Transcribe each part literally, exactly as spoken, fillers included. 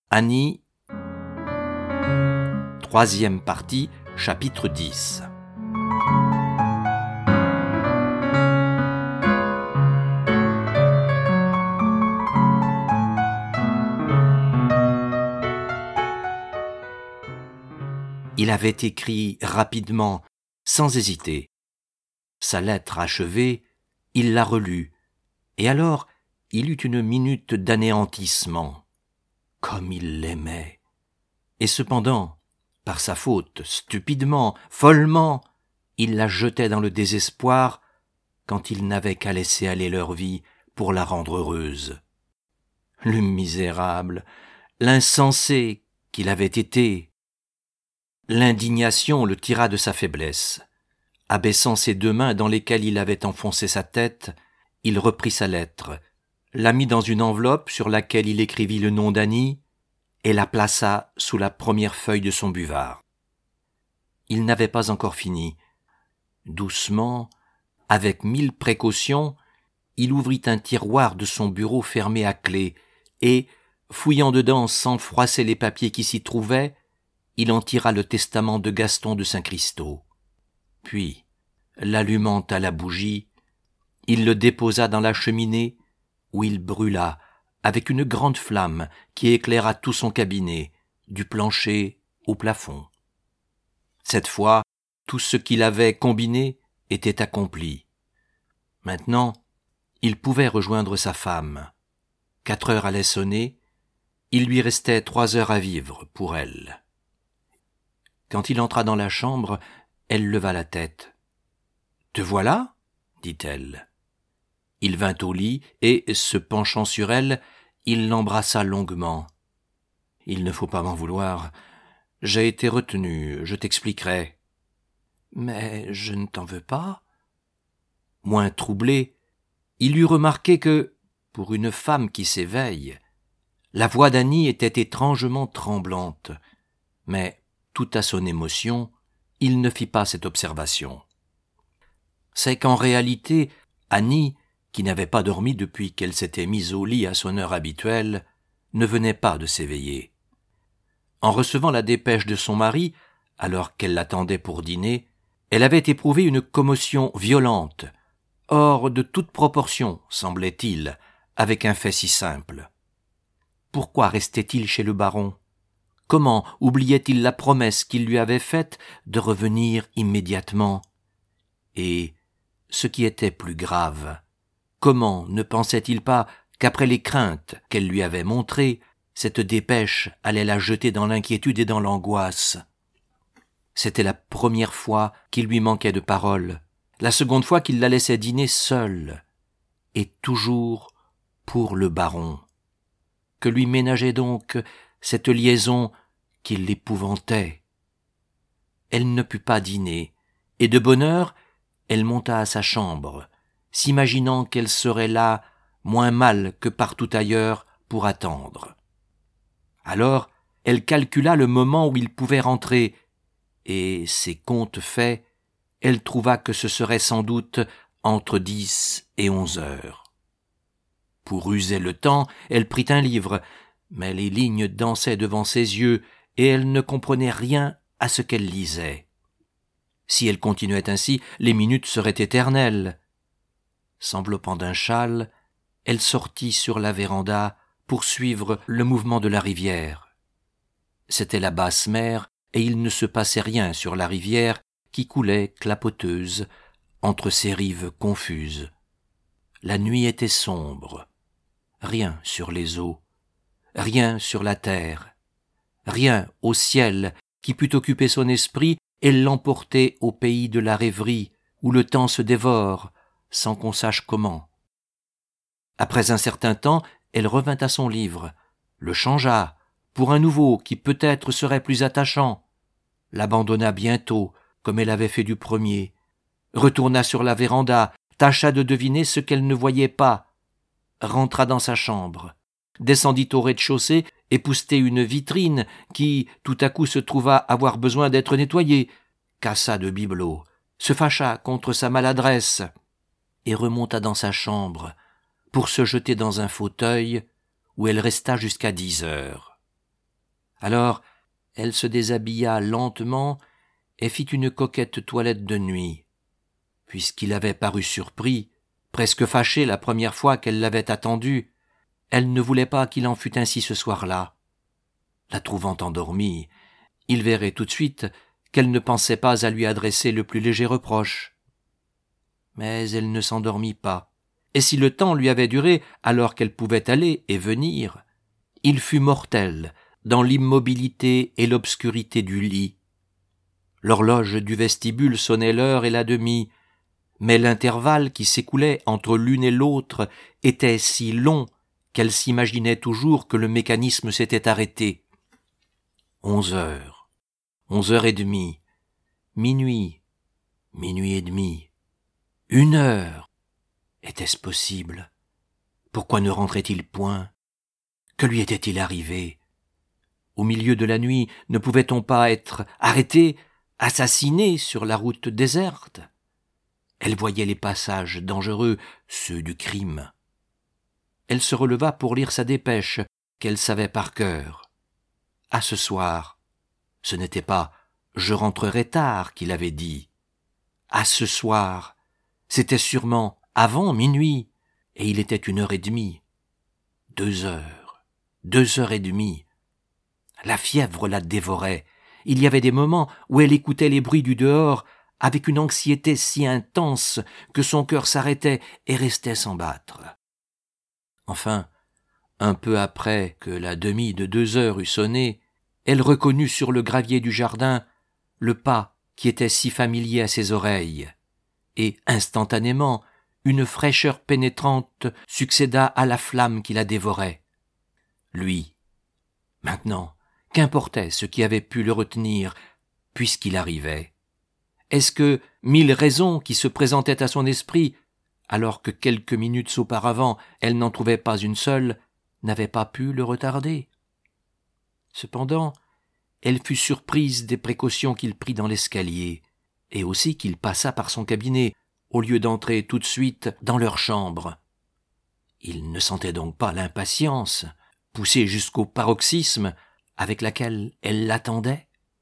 Annie, troisième partie, chapitre dix. Il avait écrit rapidement, sans hésiter. Sa lettre achevée, il la relut, et alors il eut une minute d'anéantissement. Comme il l'aimait. Et cependant, par sa faute, stupidement, follement, il la jetait dans le désespoir quand il n'avait qu'à laisser aller leur vie pour la rendre heureuse. Le misérable, l'insensé qu'il avait été. L'indignation le tira de sa faiblesse. Abaissant ses deux mains dans lesquelles il avait enfoncé sa tête, il reprit sa lettre, la mit dans une enveloppe sur laquelle il écrivit le nom d'Annie et la plaça sous la première feuille de son buvard. Il n'avait pas encore fini. Doucement, avec mille précautions, il ouvrit un tiroir de son bureau fermé à clé et, fouillant dedans sans froisser les papiers qui s'y trouvaient, il en tira le testament de Gaston de Saint-Christau. Puis, l'allumant à la bougie, il le déposa dans la cheminée où il brûla avec une grande flamme qui éclaira tout son cabinet, du plancher au plafond. Cette fois, tout ce qu'il avait combiné était accompli. Maintenant, il pouvait rejoindre sa femme. Quatre heures allaient sonner, il lui restait trois heures à vivre pour elle. Quand il entra dans la chambre, elle leva la tête. « Te voilà ?» dit-elle. Il vint au lit et, se penchant sur elle, il l'embrassa longuement. « Il ne faut pas m'en vouloir. J'ai été retenu, je t'expliquerai. »« Mais je ne t'en veux pas. » Moins troublé, il eut remarqué que, pour une femme qui s'éveille, la voix d'Annie était étrangement tremblante, mais, tout à son émotion, il ne fit pas cette observation. C'est qu'en réalité, Annie, qui n'avait pas dormi depuis qu'elle s'était mise au lit à son heure habituelle, ne venait pas de s'éveiller. En recevant la dépêche de son mari, alors qu'elle l'attendait pour dîner, elle avait éprouvé une commotion violente, hors de toute proportion, semblait-il, avec un fait si simple. Pourquoi restait-il chez le baron ? Comment oubliait-il la promesse qu'il lui avait faite de revenir immédiatement ? Et, ce qui était plus grave, comment ne pensait-il pas qu'après les craintes qu'elle lui avait montrées, cette dépêche allait la jeter dans l'inquiétude et dans l'angoisse ? C'était la première fois qu'il lui manquait de parole, la seconde fois qu'il la laissait dîner seule, et toujours pour le baron. Que lui ménageait donc cette liaison qui l'épouvantait ? Elle ne put pas dîner, et de bonne heure, elle monta à sa chambre, s'imaginant qu'elle serait là moins mal que partout ailleurs pour attendre. Alors, elle calcula le moment où il pouvait rentrer, et, ses comptes faits, elle trouva que ce serait sans doute entre dix et onze heures. Pour user le temps, elle prit un livre, mais les lignes dansaient devant ses yeux, et elle ne comprenait rien à ce qu'elle lisait. Si elle continuait ainsi, les minutes seraient éternelles. S'enveloppant d'un châle, elle sortit sur la véranda pour suivre le mouvement de la rivière. C'était la basse mer, et il ne se passait rien sur la rivière qui coulait clapoteuse entre ses rives confuses. La nuit était sombre. Rien sur les eaux, rien sur la terre, rien au ciel qui pût occuper son esprit et l'emporter au pays de la rêverie où le temps se dévore sans qu'on sache comment. Après un certain temps, elle revint à son livre, le changea pour un nouveau qui peut-être serait plus attachant, l'abandonna bientôt comme elle avait fait du premier, retourna sur la véranda, tâcha de deviner ce qu'elle ne voyait pas, rentra dans sa chambre, descendit au rez-de-chaussée, époussetait une vitrine qui, tout à coup, se trouva avoir besoin d'être nettoyée, cassa de bibelots, se fâcha contre sa maladresse et remonta dans sa chambre pour se jeter dans un fauteuil où elle resta jusqu'à dix heures. Alors, elle se déshabilla lentement et fit une coquette toilette de nuit. Puisqu'il avait paru surpris, presque fâché la première fois qu'elle l'avait attendu, elle ne voulait pas qu'il en fût ainsi ce soir-là. La trouvant endormie, il verrait tout de suite qu'elle ne pensait pas à lui adresser le plus léger reproche. Mais elle ne s'endormit pas, et si le temps lui avait duré alors qu'elle pouvait aller et venir, il fut mortel dans l'immobilité et l'obscurité du lit. L'horloge du vestibule sonnait l'heure et la demie, mais l'intervalle qui s'écoulait entre l'une et l'autre était si long qu'elle s'imaginait toujours que le mécanisme s'était arrêté. Onze heures, onze heures et demie, minuit, minuit et demi, une heure. Était-ce possible? Pourquoi ne rentrait-il point? Que lui était-il arrivé? Au milieu de la nuit, ne pouvait-on pas être arrêté, assassiné sur la route déserte? Elle voyait les passages dangereux, ceux du crime. Elle se releva pour lire sa dépêche, qu'elle savait par cœur. À ce soir, ce n'était pas « je rentrerai tard » qu'il avait dit. À ce soir, c'était sûrement avant minuit, et il était une heure et demie. Deux heures, deux heures et demie. La fièvre la dévorait. Il y avait des moments où elle écoutait les bruits du dehors avec une anxiété si intense que son cœur s'arrêtait et restait sans battre. Enfin, un peu après que la demie de deux heures eut sonné, elle reconnut sur le gravier du jardin le pas qui était si familier à ses oreilles, et instantanément une fraîcheur pénétrante succéda à la flamme qui la dévorait. Lui, maintenant, qu'importait ce qui avait pu le retenir, puisqu'il arrivait? Est-ce que mille raisons qui se présentaient à son esprit, alors que quelques minutes auparavant elle n'en trouvait pas une seule, n'avaient pas pu le retarder? Cependant, elle fut surprise des précautions qu'il prit dans l'escalier, et aussi qu'il passa par son cabinet, au lieu d'entrer tout de suite dans leur chambre. Il ne sentait donc pas l'impatience, poussée jusqu'au paroxysme, avec laquelle elle l'attendait?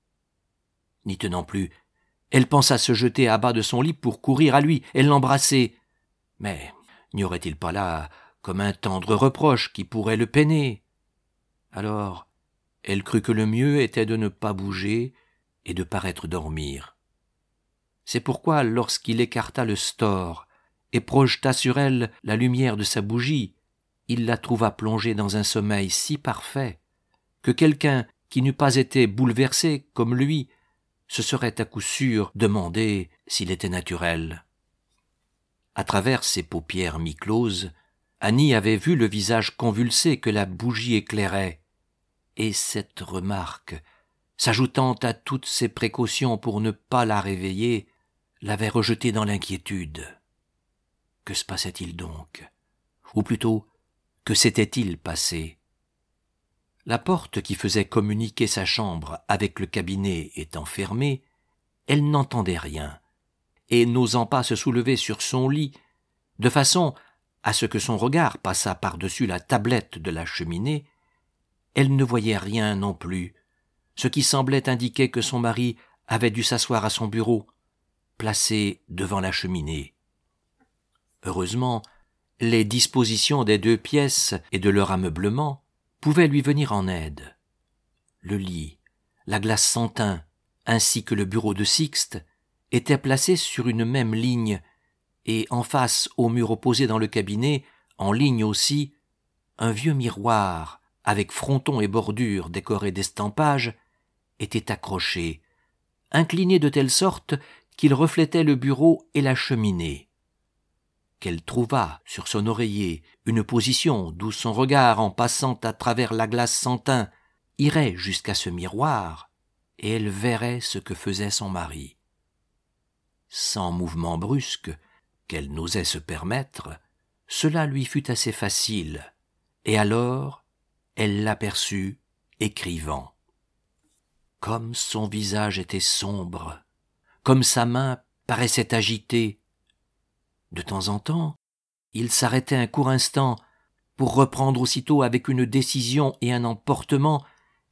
N'y tenant plus, elle pensa se jeter à bas de son lit pour courir à lui et l'embrasser. Mais n'y aurait-il pas là comme un tendre reproche qui pourrait le peiner? Alors, elle crut que le mieux était de ne pas bouger et de paraître dormir. C'est pourquoi, lorsqu'il écarta le store et projeta sur elle la lumière de sa bougie, il la trouva plongée dans un sommeil si parfait que quelqu'un qui n'eût pas été bouleversé comme lui se serait à coup sûr demandé s'il était naturel. À travers ses paupières mi-closes, Annie avait vu le visage convulsé que la bougie éclairait, et cette remarque, s'ajoutant à toutes ses précautions pour ne pas la réveiller, l'avait rejetée dans l'inquiétude. Que se passait-il donc? Ou plutôt, que s'était-il passé? La porte qui faisait communiquer sa chambre avec le cabinet étant fermée, elle n'entendait rien, et n'osant pas se soulever sur son lit, de façon à ce que son regard passât par-dessus la tablette de la cheminée, elle ne voyait rien non plus, ce qui semblait indiquer que son mari avait dû s'asseoir à son bureau, placé devant la cheminée. Heureusement, les dispositions des deux pièces et de leur ameublement pouvaient lui venir en aide. Le lit, la glace sans teint, ainsi que le bureau de Sixte étaient placés sur une même ligne, et en face au mur opposé dans le cabinet, en ligne aussi, un vieux miroir, avec fronton et bordure décorés d'estampages, était accroché, incliné de telle sorte qu'il reflétait le bureau et la cheminée. Qu'elle trouva sur son oreiller une position d'où son regard, en passant à travers la glace sans teint, irait jusqu'à ce miroir, et elle verrait ce que faisait son mari. Sans mouvement brusque, qu'elle n'osait se permettre, cela lui fut assez facile, et alors elle l'aperçut écrivant. Comme son visage était sombre, comme sa main paraissait agitée. De temps en temps, il s'arrêtait un court instant pour reprendre aussitôt avec une décision et un emportement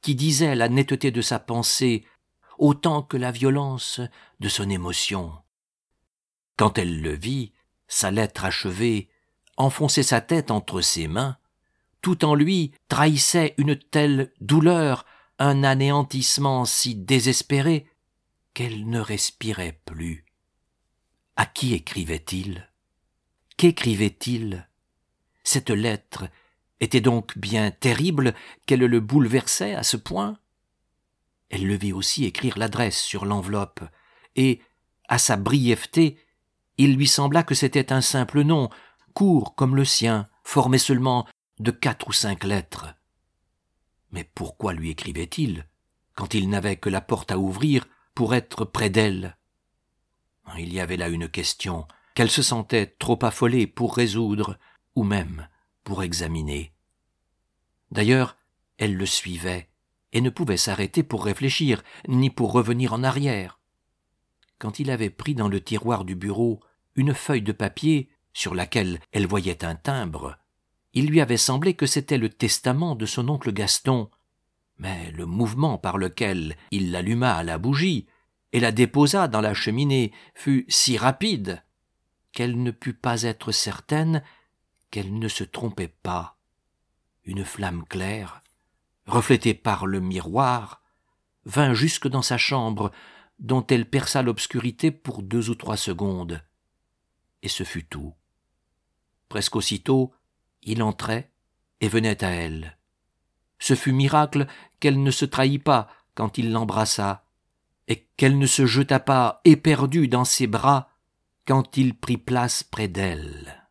qui disait la netteté de sa pensée autant que la violence de son émotion. Quand elle le vit, sa lettre achevée, enfoncer sa tête entre ses mains, tout en lui trahissait une telle douleur, un anéantissement si désespéré, qu'elle ne respirait plus. À qui écrivait-il? Qu'écrivait-il? Cette lettre était donc bien terrible qu'elle le bouleversait à ce point? Elle le vit aussi écrire l'adresse sur l'enveloppe, et, à sa brièveté, il lui sembla que c'était un simple nom, court comme le sien, formé seulement de quatre ou cinq lettres. Mais pourquoi lui écrivait-il, quand il n'avait que la porte à ouvrir pour être près d'elle? Il y avait là une question qu'elle se sentait trop affolée pour résoudre, ou même pour examiner. D'ailleurs, elle le suivait, et ne pouvait s'arrêter pour réfléchir, ni pour revenir en arrière. Quand il avait pris dans le tiroir du bureau une feuille de papier sur laquelle elle voyait un timbre, il lui avait semblé que c'était le testament de son oncle Gaston, mais le mouvement par lequel il l'alluma à la bougie et la déposa dans la cheminée fut si rapide qu'elle ne put pas être certaine qu'elle ne se trompait pas. Une flamme claire, reflétée par le miroir, vint jusque dans sa chambre, dont elle perça l'obscurité pour deux ou trois secondes. Et ce fut tout. Presque aussitôt, il entrait et venait à elle. Ce fut miracle qu'elle ne se trahit pas quand il l'embrassa, et qu'elle ne se jeta pas éperdue dans ses bras quand il prit place près d'elle.